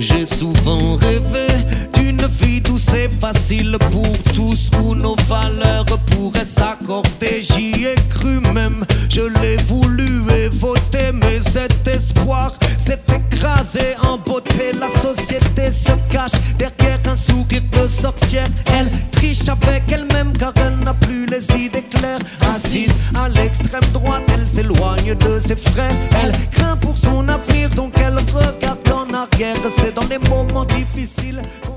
J'ai souvent rêvé d'une vie douce et facile pour tous, où nos valeurs pourraient s'accorder. J'y ai cru même, je l'ai voulu et voté, mais cet espoir s'est écrasé en beauté. La société se cache derrière un sourire de sorcière. Elle triche avec elle-même car elle n'a plus les idées claires. Assise à l'extrême droite, elle s'éloigne de ses frères. Elle craint pour son avenir, donc elle regarde en arrière. C'est dans les moments difficiles